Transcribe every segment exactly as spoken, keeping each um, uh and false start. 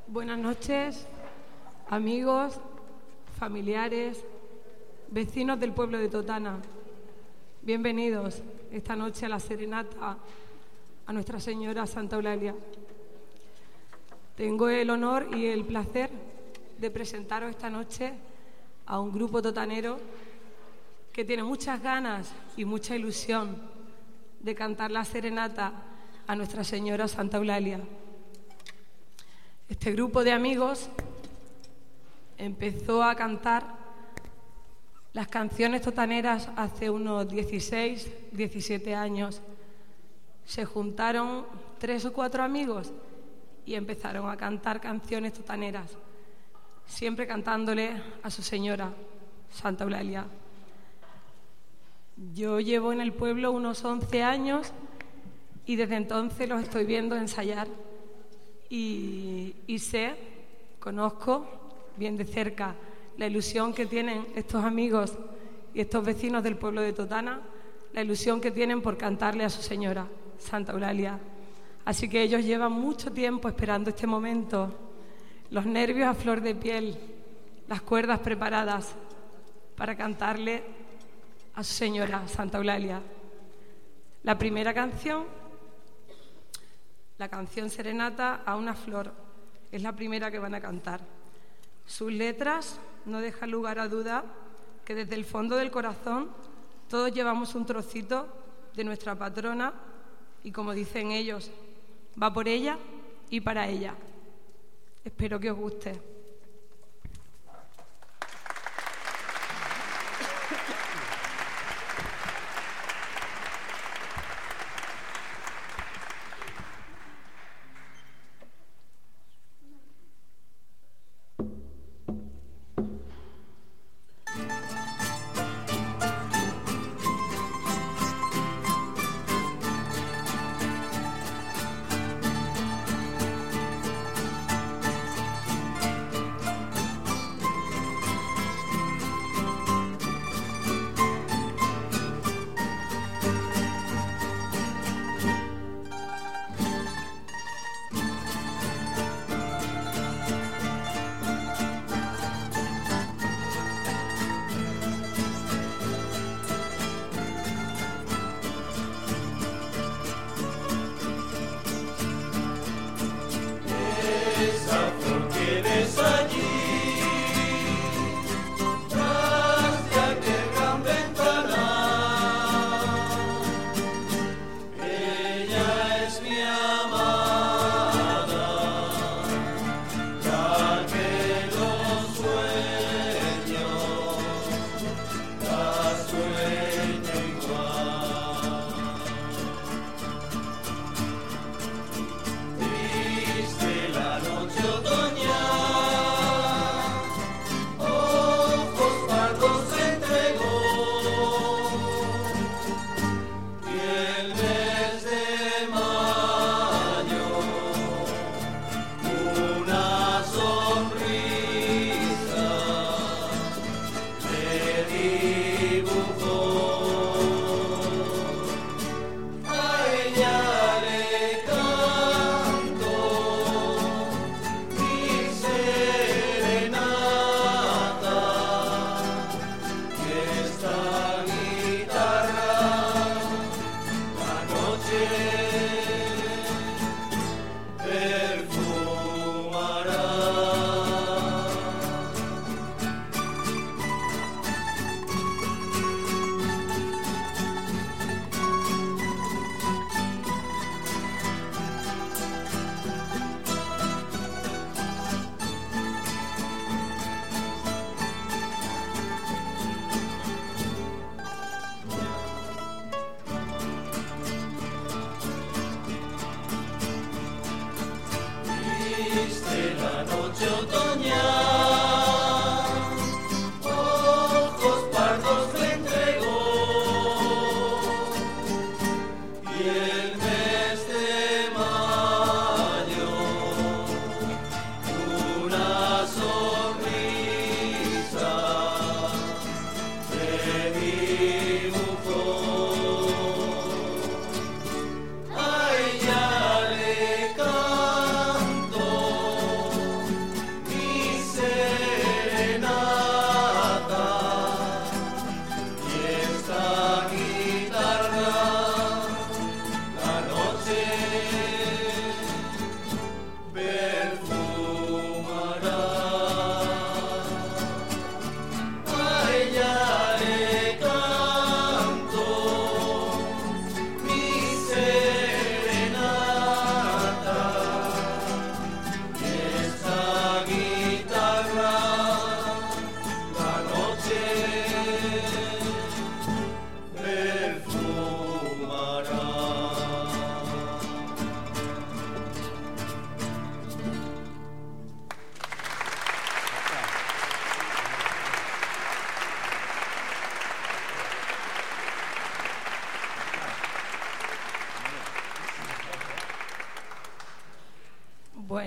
Buenas noches, amigos, familiares, vecinos del pueblo de Totana. Bienvenidos esta noche a la serenata a Nuestra Señora Santa Eulalia. Tengo el honor y el placer de presentaros esta noche a un grupo totanero que tiene muchas ganas y mucha ilusión de cantar la serenata a Nuestra Señora Santa Eulalia. Este grupo de amigos empezó a cantar las canciones totaneras hace unos dieciséis, diecisiete años. Se juntaron tres o cuatro amigos y empezaron a cantar canciones totaneras, siempre cantándole a su señora, Santa Eulalia. Yo llevo en el pueblo unos once años y desde entonces los estoy viendo ensayar y, y sé, conozco bien de cerca la ilusión que tienen estos amigos y estos vecinos del pueblo de Totana, la ilusión que tienen por cantarle a su señora, Santa Eulalia. Así que ellos llevan mucho tiempo esperando este momento, los nervios a flor de piel, las cuerdas preparadas para cantarle a su señora, Santa Eulalia. La primera canción, la canción Serenata a una flor, es la primera que van a cantar. Sus letras no dejan lugar a duda que desde el fondo del corazón todos llevamos un trocito de nuestra patrona y, como dicen ellos, va por ella y para ella. Espero que os guste.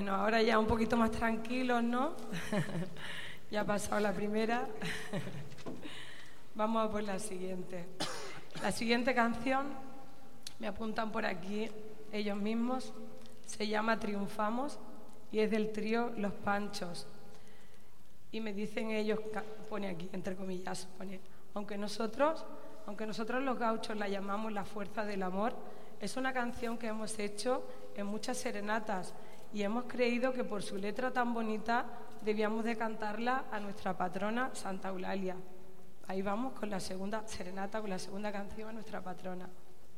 Bueno, ahora ya un poquito más tranquilos, ¿no? Ya ha pasado la primera. Vamos a por la siguiente. La siguiente canción, me apuntan por aquí ellos mismos, se llama Triunfamos y es del trío Los Panchos. Y me dicen ellos, pone aquí, entre comillas, pone, aunque nosotros, aunque nosotros los gauchos la llamamos La Fuerza del Amor, es una canción que hemos hecho en muchas serenatas y hemos creído que por su letra tan bonita debíamos de cantarla a nuestra patrona Santa Eulalia. Ahí vamos con la segunda serenata, con la segunda canción a nuestra patrona.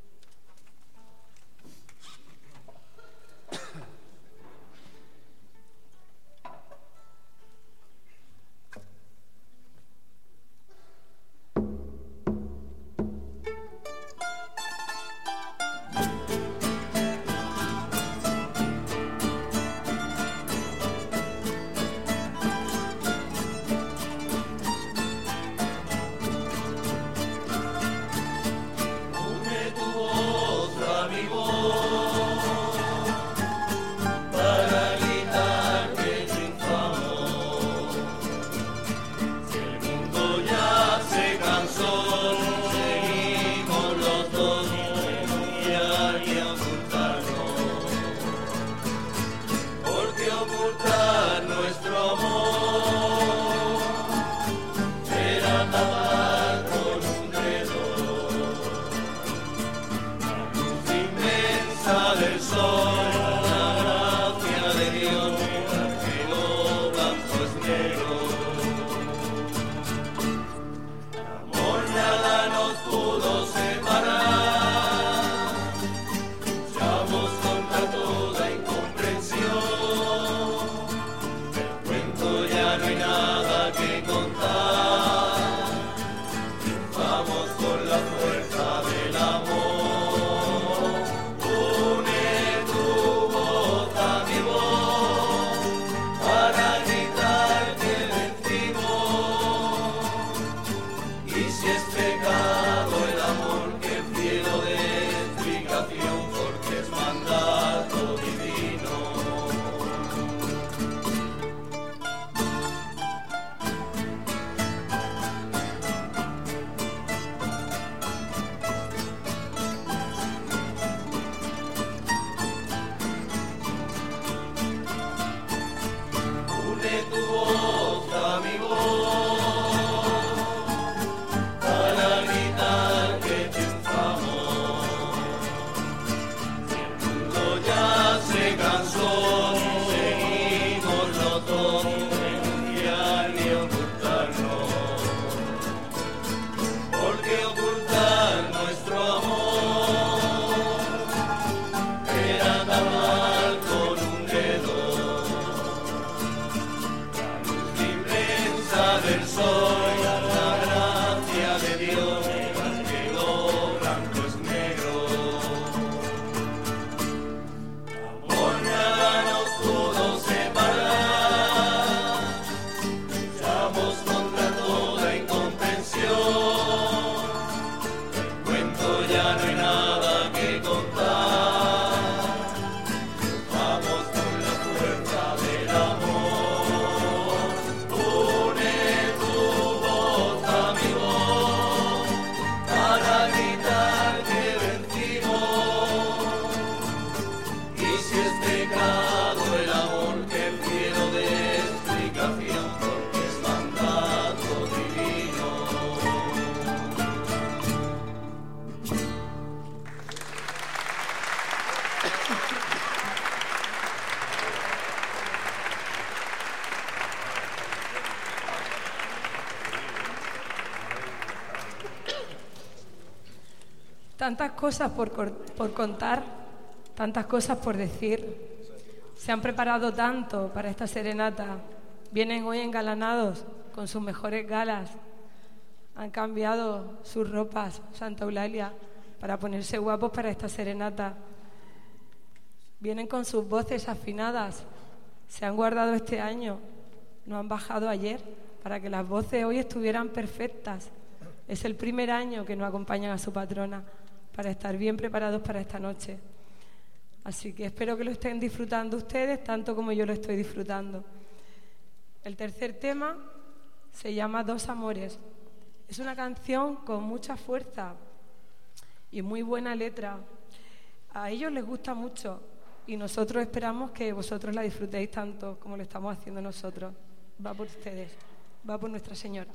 Tantas cosas por, por contar, tantas cosas por decir. Se han preparado tanto para esta serenata. Vienen hoy engalanados con sus mejores galas. Han cambiado sus ropas, Santa Eulalia, para ponerse guapos para esta serenata. Vienen con sus voces afinadas. Se han guardado este año. No han bajado ayer para que las voces hoy estuvieran perfectas. Es el primer año que nos acompañan a su patrona, para estar bien preparados para esta noche. Así que espero que lo estén disfrutando ustedes tanto como yo lo estoy disfrutando. El tercer tema se llama Dos Amores. Es una canción con mucha fuerza y muy buena letra. A ellos les gusta mucho y nosotros esperamos que vosotros la disfrutéis tanto como lo estamos haciendo nosotros. Va por ustedes, va por Nuestra Señora.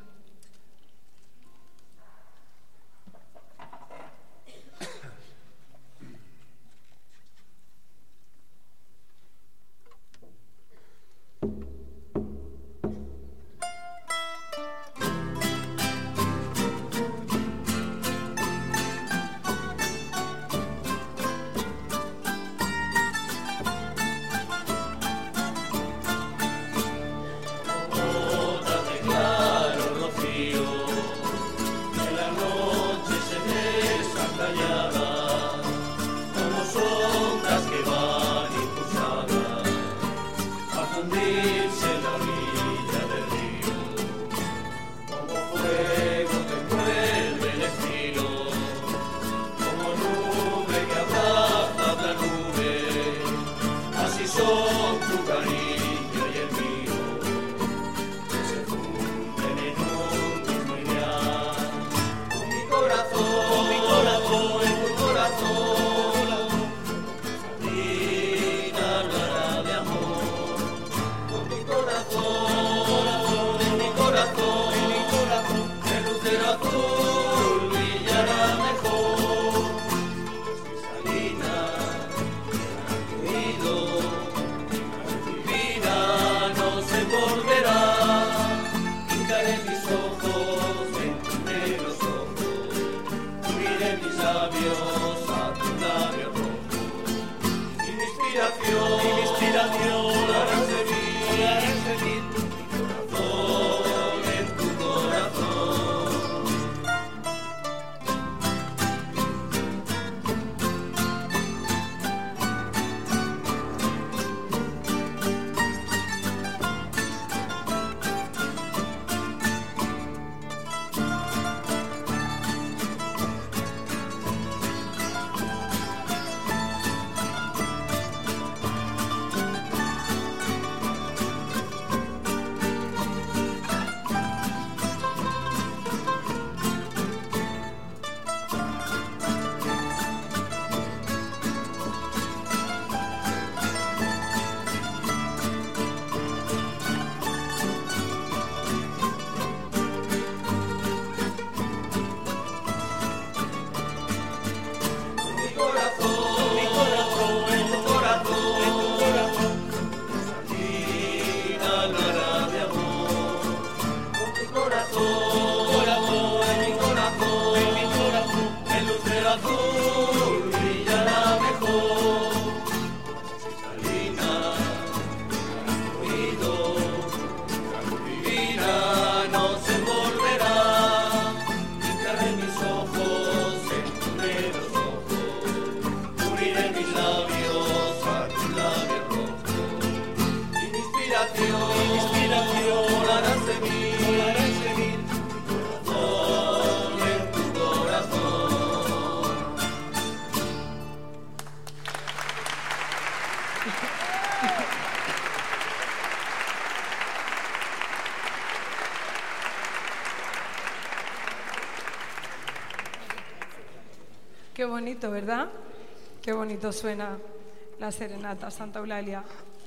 Qué bonito, ¿verdad? Qué bonito suena la serenata Santa Eulalia.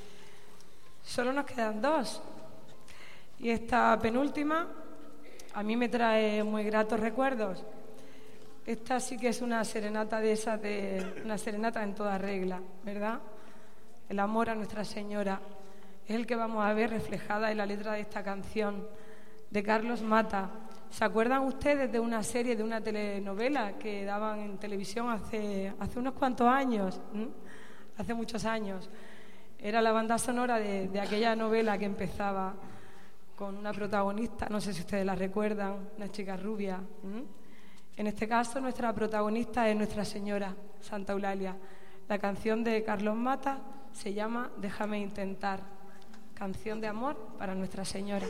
Solo nos quedan dos. Y esta penúltima a mí me trae muy gratos recuerdos. Esta sí que es una serenata de esas, de una serenata en toda regla, ¿verdad? El amor a Nuestra Señora es el que vamos a ver reflejada en la letra de esta canción de Carlos Mata. ¿Se acuerdan ustedes de una serie, de una telenovela que daban en televisión hace, hace unos cuantos años? ¿Mm? Hace muchos años. Era la banda sonora de, de aquella novela que empezaba con una protagonista, no sé si ustedes la recuerdan, una chica rubia. ¿Mm? En este caso, nuestra protagonista es Nuestra Señora, Santa Eulalia. La canción de Carlos Mata se llama Déjame intentar, canción de amor para Nuestra Señora.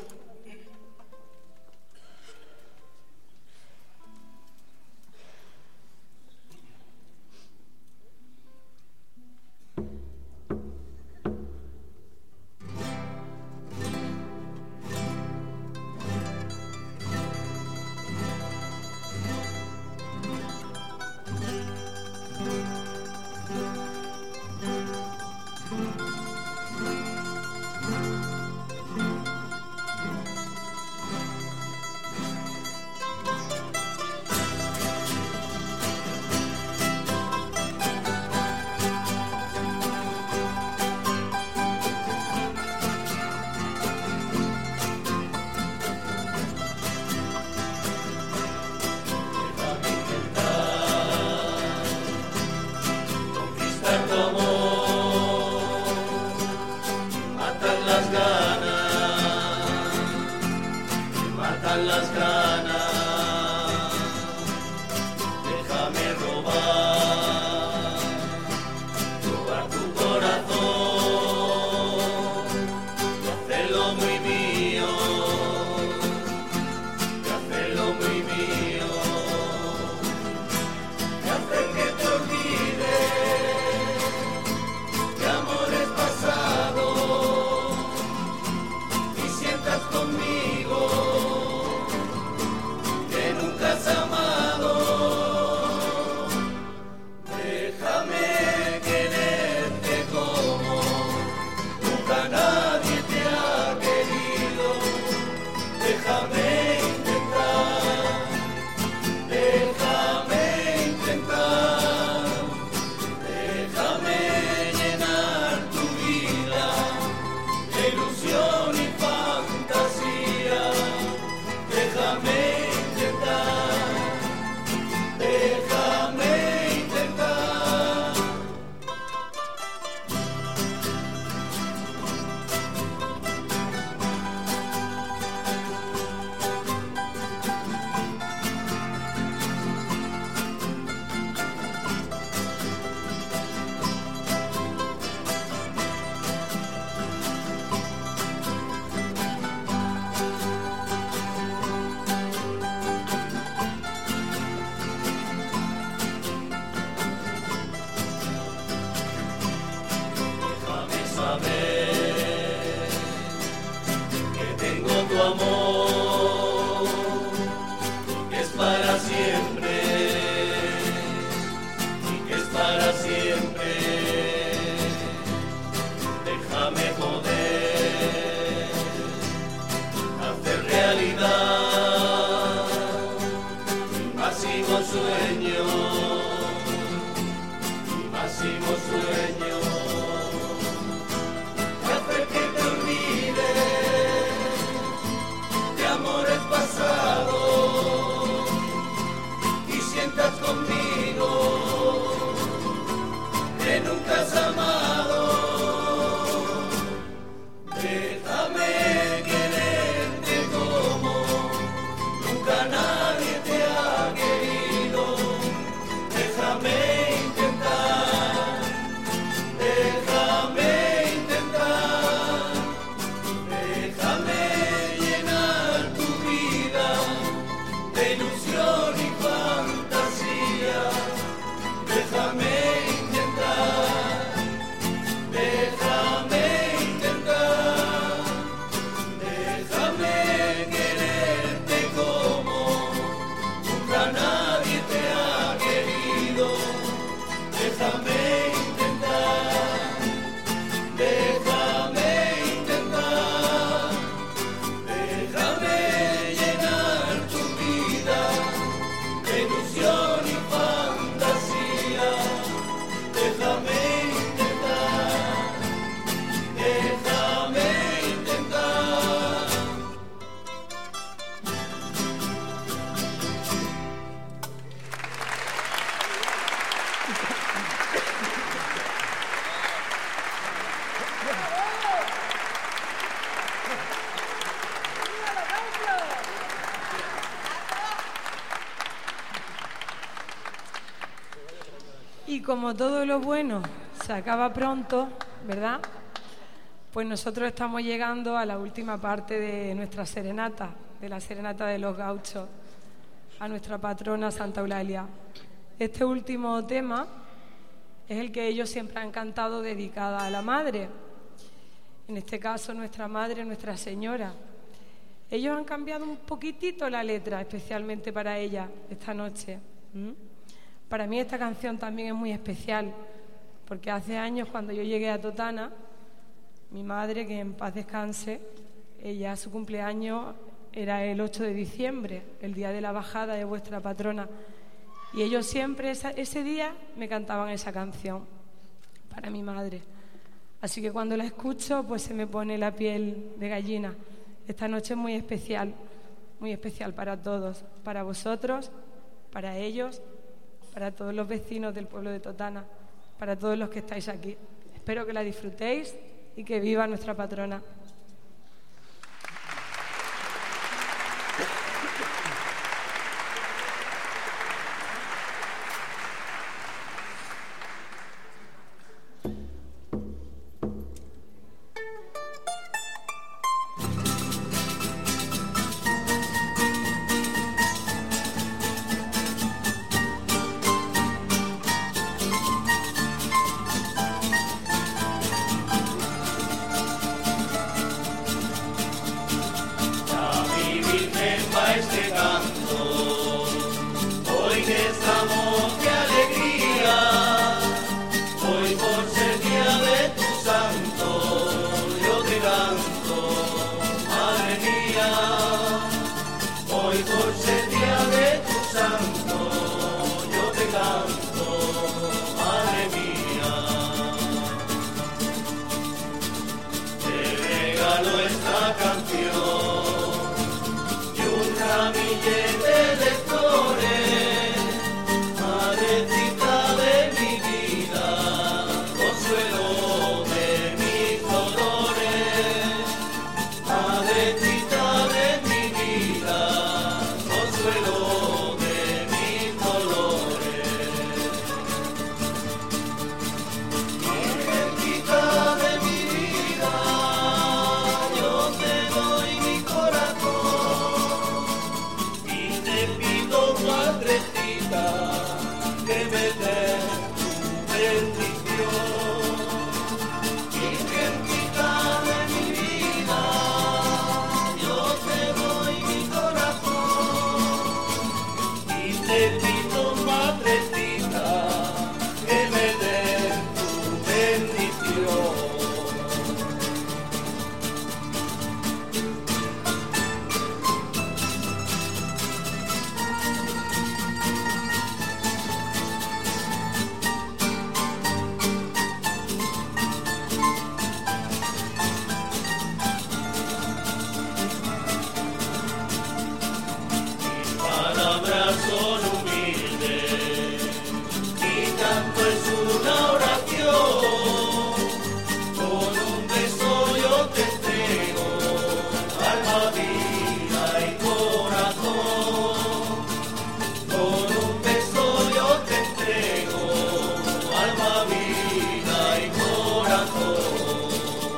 ilusión y fantasía. Déjame intentar, déjame intentar. Que tengo tu amor, que es para siempre, y que es para siempre. Déjame poder hacer realidad mi máximo sueño, mi máximo sueño. Y sientas conmigo que nunca has amado. Déjame quererte como nunca nadie te ha querido. Déjame intentar, déjame intentar, déjame llenar tu vida de ilusión y fantasía. Déjame intentar, déjame intentar, déjame quererte como nunca nadie te ha querido. Déjame intentar, déjame intentar, déjame llenar tu vida de ilusión y fantasía. Déjame intentar, déjame intentar. Y como todo lo bueno se acaba pronto, ¿verdad? Pues nosotros estamos llegando a la última parte de nuestra serenata, de la serenata de los gauchos, a nuestra patrona Santa Eulalia. Este último tema es el que ellos siempre han cantado dedicada a la madre, en este caso nuestra madre, Nuestra Señora. Ellos han cambiado un poquitito la letra, especialmente para ella, esta noche. ¿Mm? Para mí esta canción también es muy especial, porque hace años cuando yo llegué a Totana, mi madre, que en paz descanse, ella su cumpleaños era el ocho de diciembre, el día de la bajada de vuestra patrona, y ellos siempre esa, ese día me cantaban esa canción para mi madre. Así que cuando la escucho, pues se me pone la piel de gallina. Esta noche es muy especial, muy especial para todos, para vosotros, para ellos, para todos los vecinos del pueblo de Totana, para todos los que estáis aquí. Espero que la disfrutéis y que viva nuestra patrona. nuestra canción y un ramillete de flores, madrecita de mi vida, consuelo de mis dolores, madrecita de mi vida, consuelo de mis dolores. Virgencita de mi vida, yo te doy mi corazón y te pido, madrecita, que me des tu bendición. Virgencita de mi vida, yo te doy mi corazón y te pido, madrecita, que me des tu bendición. Mis palabras son humildes, mi canto es una oración. Con un beso yo te entrego alma, vida y corazón. Con un beso yo te entrego alma, vida y corazón.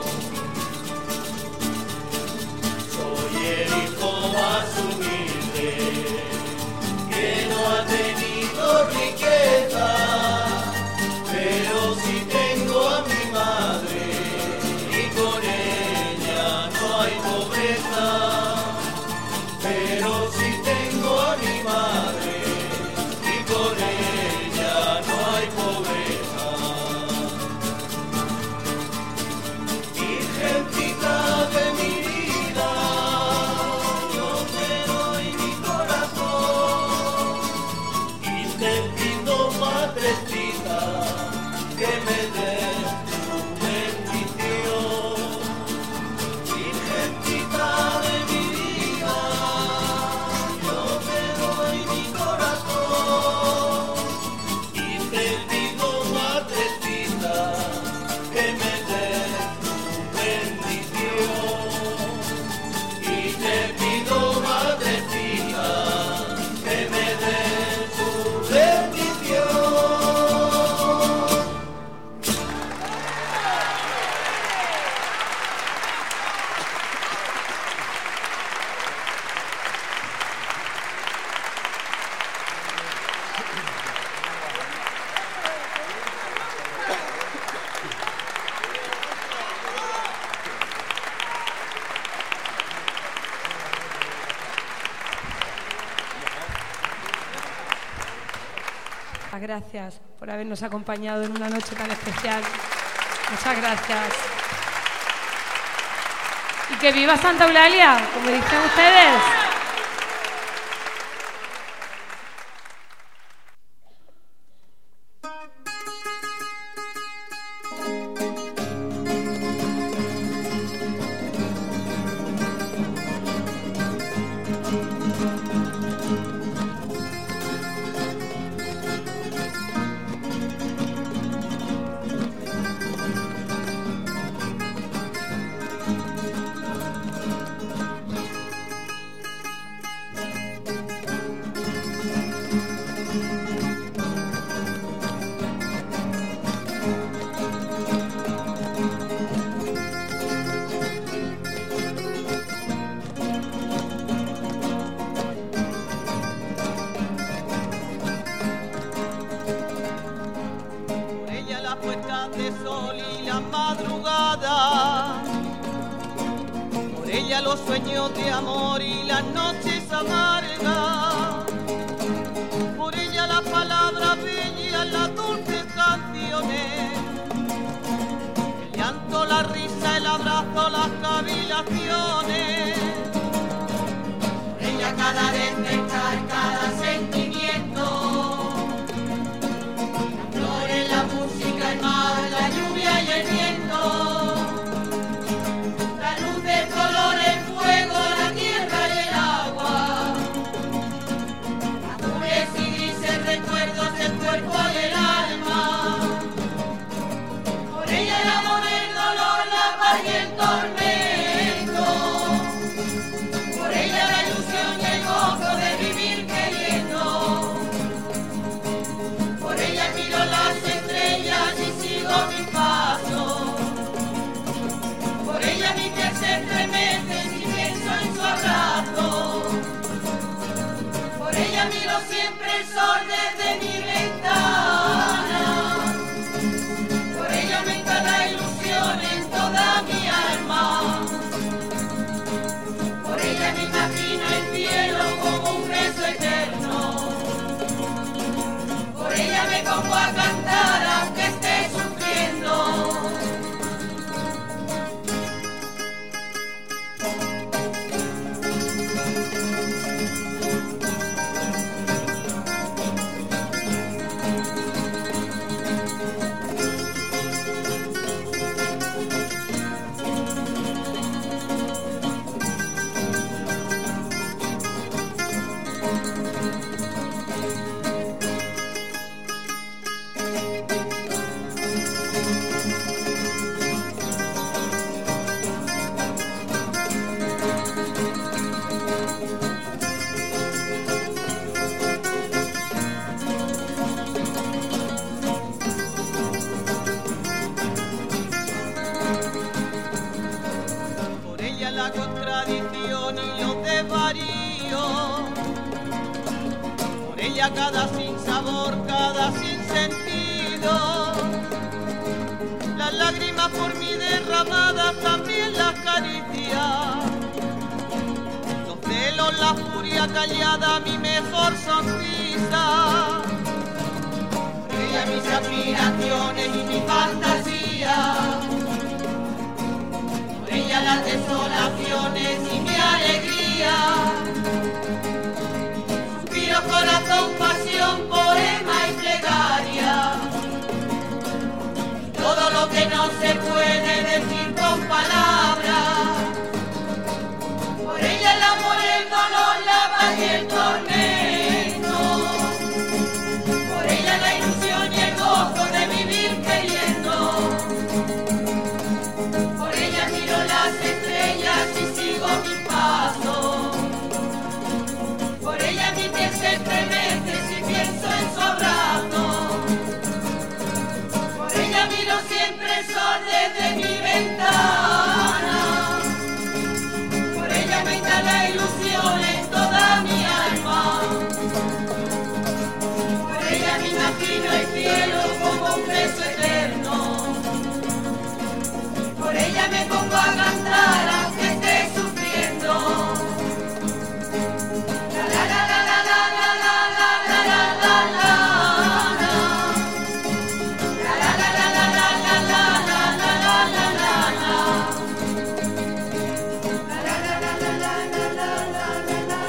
Soy el hijo más humilde que no ha tenido riqueza, pero sí tengo a mi madre y con ella no hay pobreza. Pero sí tengo a mi madre y con ella no hay pobreza. Virgencita de mi vida, yo te doy mi corazón y te pido, madrecita, que me des tu bendición. Virgencita de mi vida, yo te doy mi corazón y te pido, madrecita, que me des tu bendición. Y te pido, madrecita, que me des tu bendición. Gracias por habernos acompañado en una noche tan especial. Muchas gracias. Y que viva Santa Eulalia, como dicen ustedes. Los sueños de amor y las noches amargas, por ella las palabras bellas, las dulces canciones, el llanto, la risa, el abrazo, las cavilaciones. Por ella cada despertar, cada sentimiento, las flores, la música, el mar, la lluvia y el viento, la luz de años tradición y los desvaríos. Por ella cada sinsabor, cada sinsentido. Las lágrimas por mí derramadas, también las caricias. Los celos, la furia callada, mi mejor sonrisa. Por ella mis aspiraciones y mi fantasía. Por ella las desolaciones y mi alegría. Suspiro, corazón, pasión, poema y plegaria. Todo lo que no se puede decir con palabras. Por ella el amor, el dolor, la paz y el tormento. Por ella la ilusión y el gozo de vivir queriendo. Por ella miro las estrellas y sigo mi paso. Por ella mi piel se estremece si pienso en su abrazo. Por ella miro siempre el sol desde mi ventana. Por ella me instala ilusión en toda mi alma. Por ella me imagino el cielo como un beso eterno. Por ella me pongo a cantar aunque esté sufriendo. La la la la la la la la la la la la la. La la la la la la la la la la la la la. La la la la la la la la la la la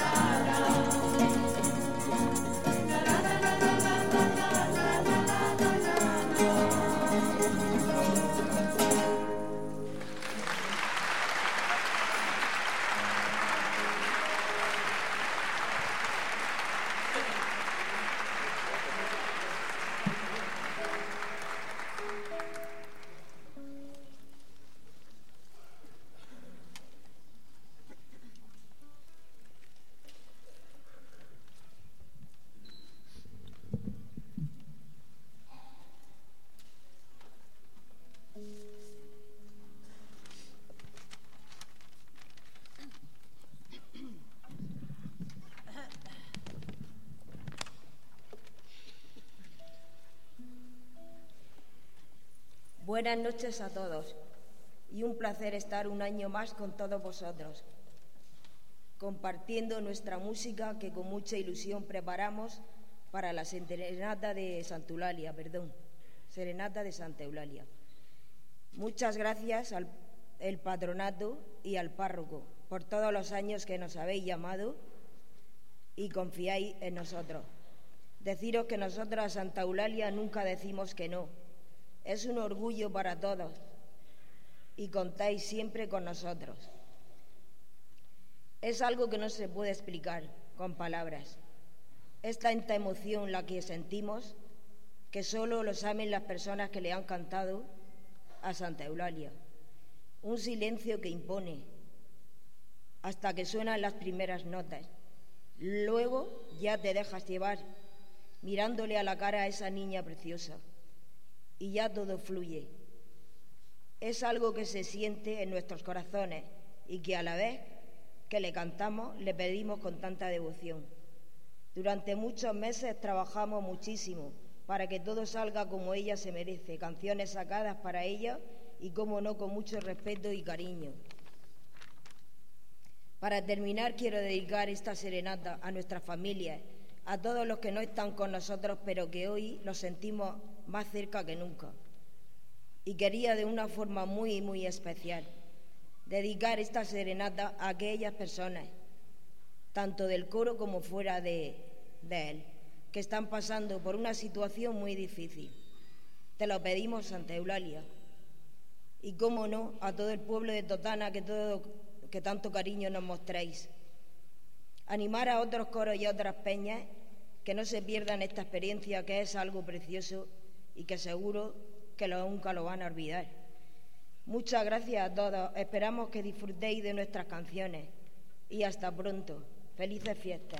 Buenas noches a todos y un placer estar un año más con todos vosotros, compartiendo nuestra música que con mucha ilusión preparamos para la serenata de Santa Eulalia, perdón, serenata de Santa Eulalia. Muchas gracias al el patronato y al párroco por todos los años que nos habéis llamado y confiáis en nosotros. Deciros que nosotros a Santa Eulalia nunca decimos que no. Es un orgullo para todos y contáis siempre con nosotros. Es algo que no se puede explicar con palabras. Es tanta emoción la que sentimos que solo lo saben las personas que le han cantado a Santa Eulalia. Un silencio que impone hasta que suenan las primeras notas. Luego ya te dejas llevar mirándole a la cara a esa niña preciosa. Y ya todo fluye. Es algo que se siente en nuestros corazones y que a la vez que le cantamos le pedimos con tanta devoción. Durante muchos meses trabajamos muchísimo para que todo salga como ella se merece, canciones sacadas para ella y, como no, con mucho respeto y cariño. Para terminar, quiero dedicar esta serenata a nuestras familias, a todos los que no están con nosotros, pero que hoy los sentimos más cerca que nunca. Y quería de una forma muy, muy especial dedicar esta serenata a aquellas personas, tanto del coro como fuera de, de él, que están pasando por una situación muy difícil. Te lo pedimos, Santa Eulalia. Y cómo no, a todo el pueblo de Totana que, todo, que tanto cariño nos mostráis. Animar a otros coros y a otras peñas que no se pierdan esta experiencia, que es algo precioso y que seguro que lo, nunca lo van a olvidar. Muchas gracias a todos. Esperamos que disfrutéis de nuestras canciones. Y hasta pronto. Felices fiestas.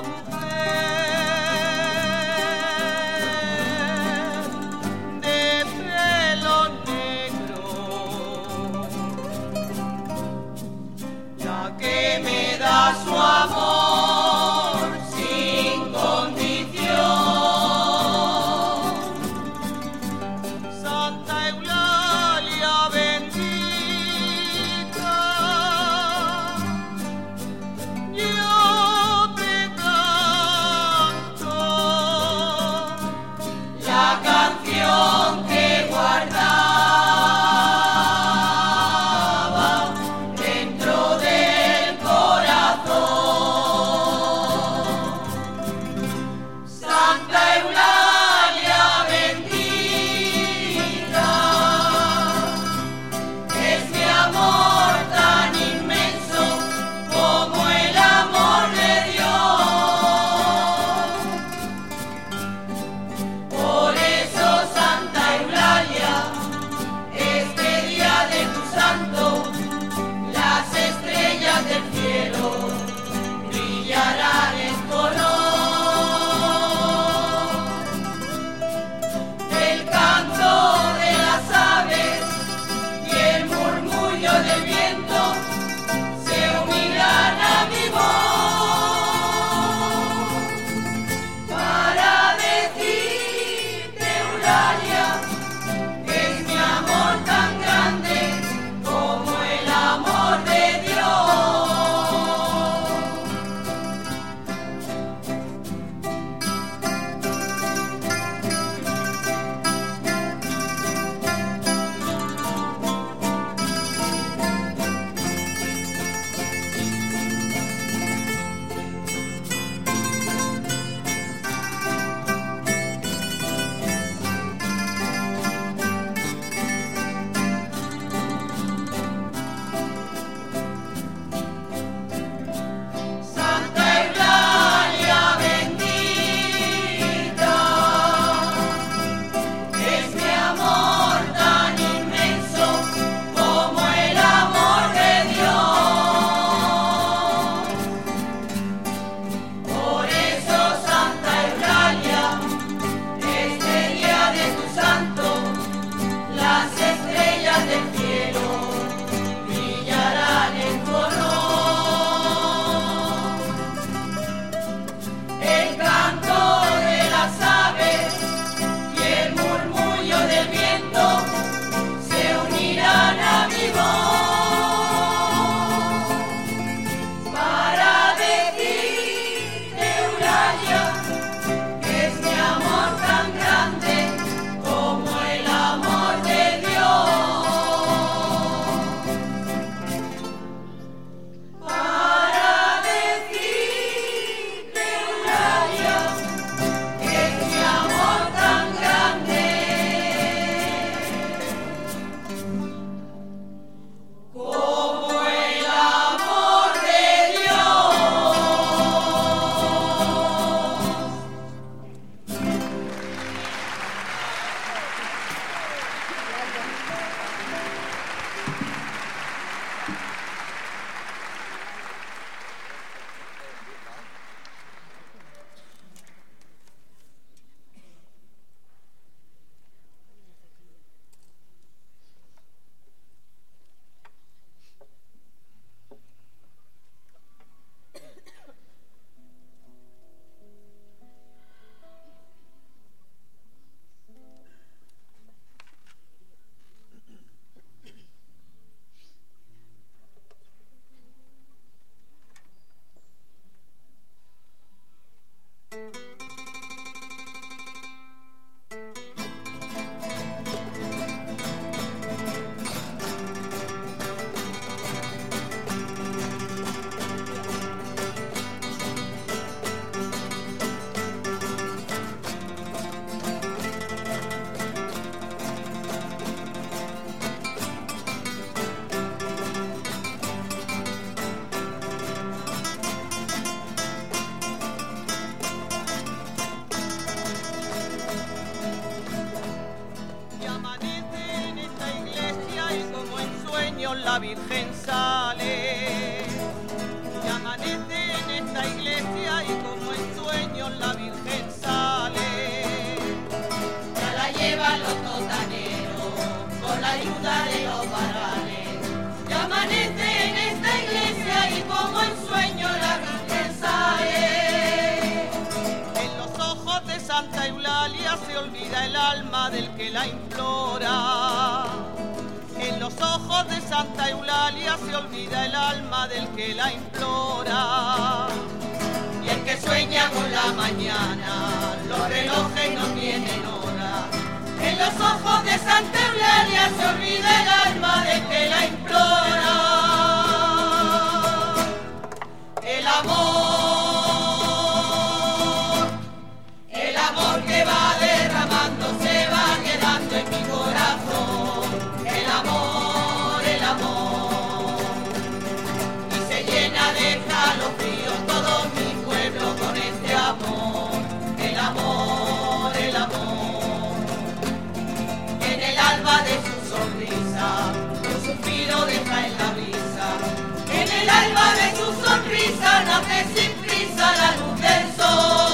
la Virgen sale, y amanece en esta iglesia y como en del que la implora. En los ojos de Santa Eulalia se olvida el alma del que la implora. Y el que sueña con la mañana, los relojes no tienen hora. En los ojos de Santa Eulalia se olvida el alma del que la implora. El amor, el amor que va derramando se va quedando en mi corazón. El amor, el amor, y se llena de escalofríos todo mi pueblo con este amor. El amor, el amor, en el alba de su sonrisa, un suspiro deja en la brisa. En el alba de su sonrisa nace sin prisa la luz del sol.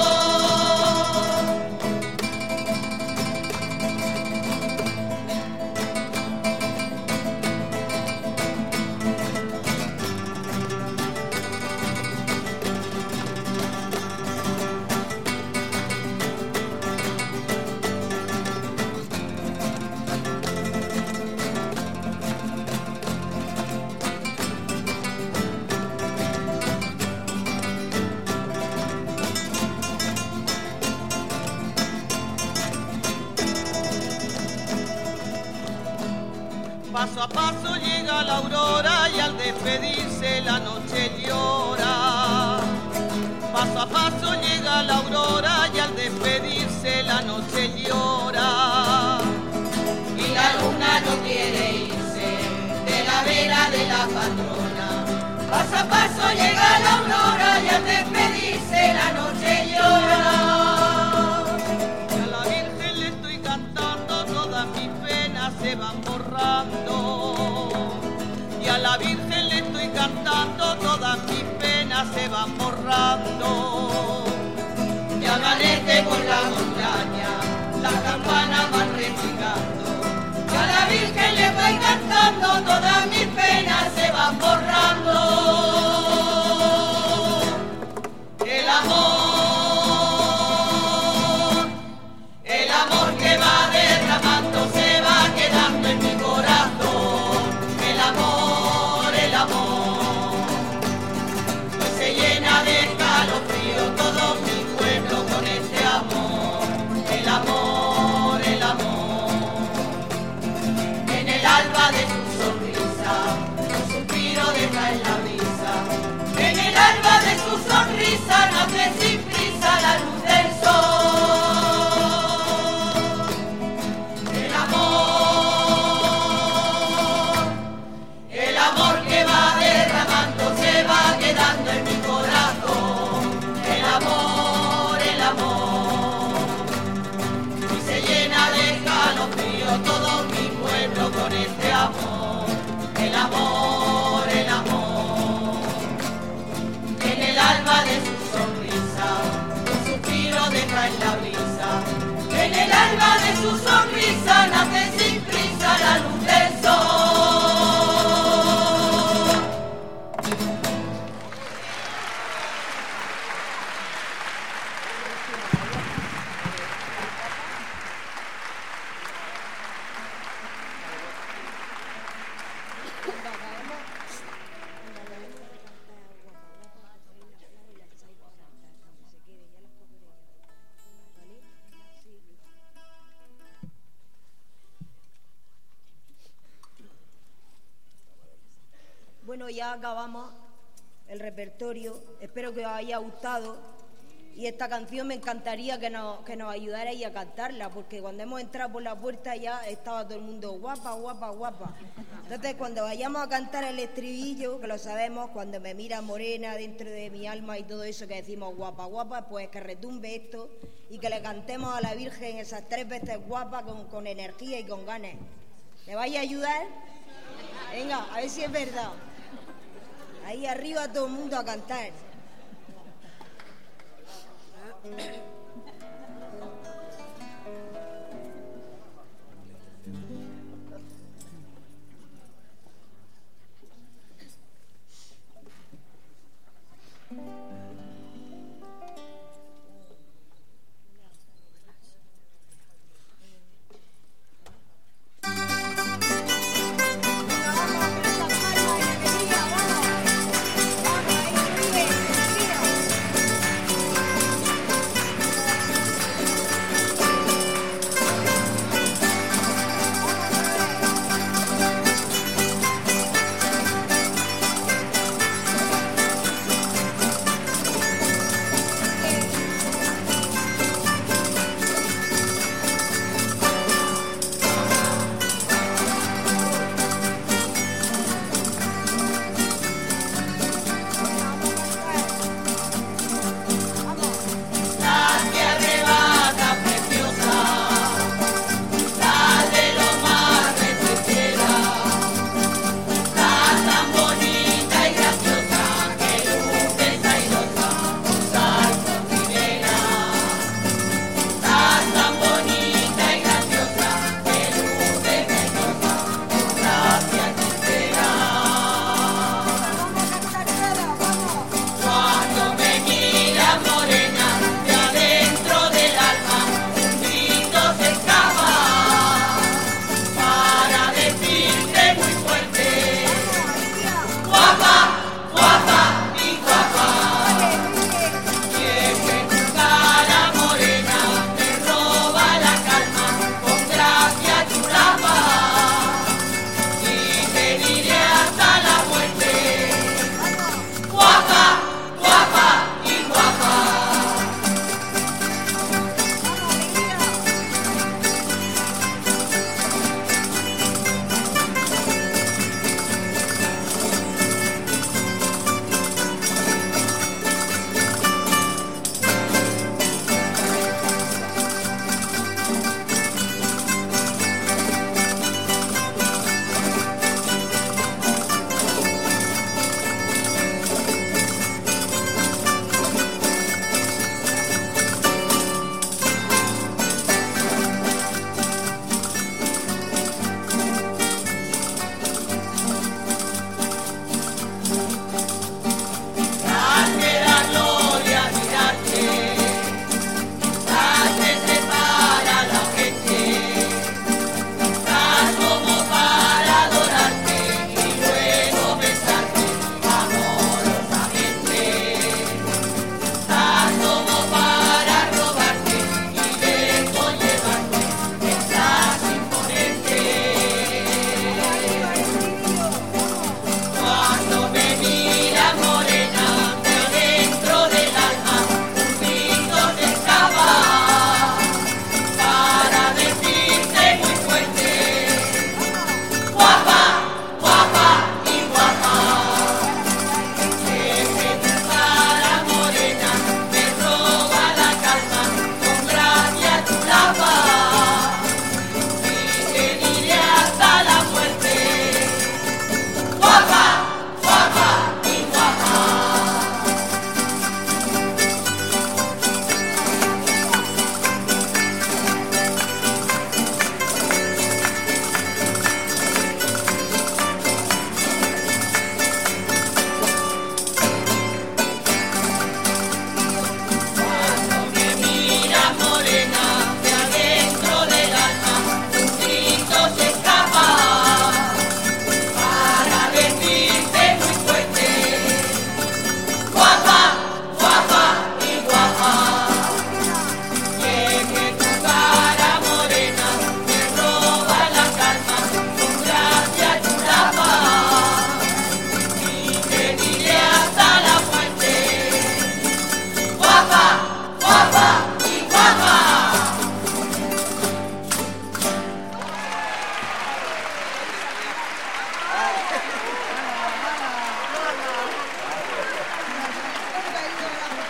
Paso a paso llega la aurora y al despedirse la noche llora. Paso a paso llega la aurora y al despedirse la noche llora. Y la luna no quiere irse de la vera de la patrona. Paso a paso llega la aurora y al despedirse la noche llora. Y a la Virgen le estoy cantando, todas mis penas se van borrando. Y a la Virgen le estoy cantando, todas mis penas se van borrando. Y amanece por la montaña, las campanas van replicando. Y a la Virgen le voy cantando, todas mis penas se van borrando. El amor, el amor que va derramando se va quedando en mi corazón. El amor, el amor, pues se llena de escalofrío todo mi pueblo con este amor. El amor, el amor, en el alba de su sonrisa, un suspiro deja en la brisa. En el alba de su sonrisa nace sin prisa la luz del sol. El amor, el amor que va derramando se va quedando en mi corazón. El amor, el amor, y se llena de escalofrío todo mi pueblo con este amor. El amor, el amor, en el alba de su sonrisa, un suspiro deja en la brisa. En el alba de su sonrisa nace sin prisa la luz del sol. Bueno, ya acabamos el repertorio. Espero que os haya gustado. Y esta canción me encantaría que nos, que nos ayudarais a cantarla, porque cuando hemos entrado por la puerta ya estaba todo el mundo guapa, guapa, guapa. Entonces, cuando vayamos a cantar el estribillo, que lo sabemos, cuando me mira morena dentro de mi alma y todo eso que decimos guapa, guapa, pues que retumbe esto y que le cantemos a la Virgen esas tres veces guapa con, con energía y con ganas. ¿Me vais a ayudar? Venga, a ver si es verdad. Ahí arriba todo el mundo a cantar.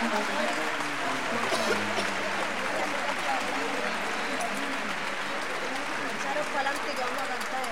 Echaros para adelante que vamos a cantar.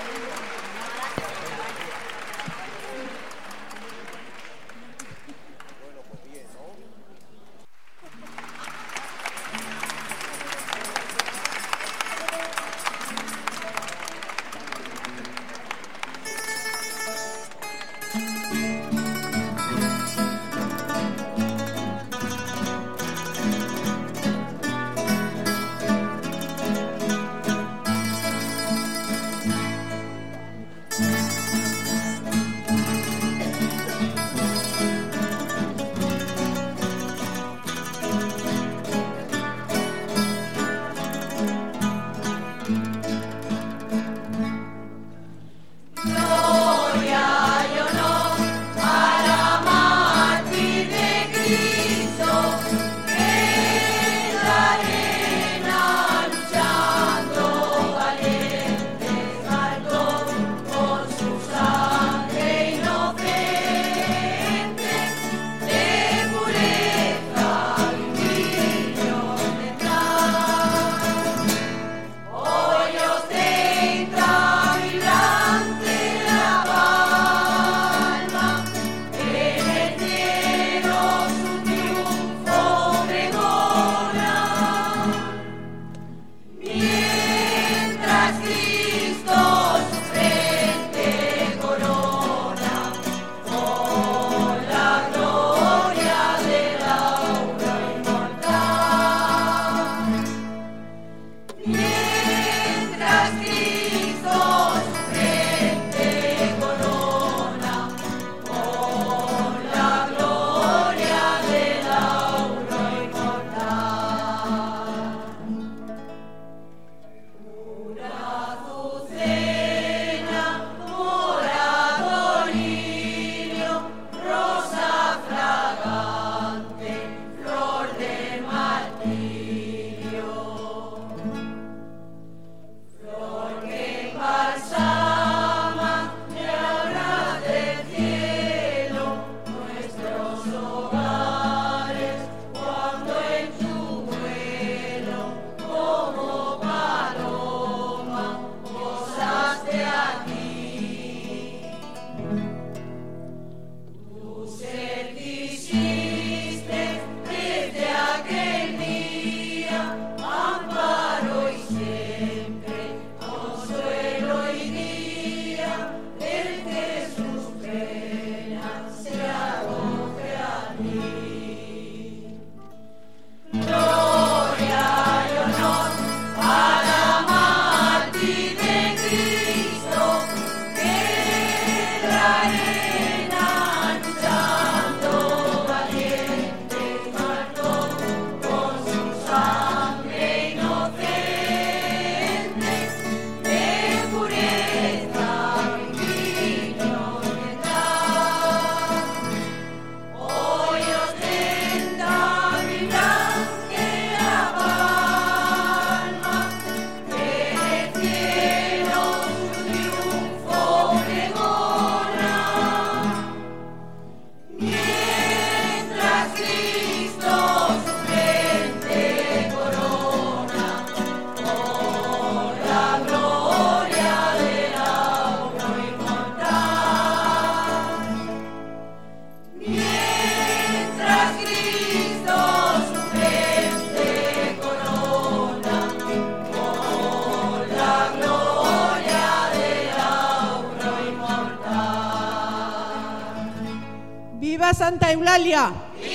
¡Viva Santa Eulalia!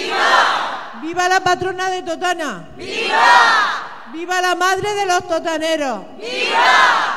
¡Viva! ¡Viva la patrona de Totana! ¡Viva! ¡Viva la madre de los totaneros! ¡Viva!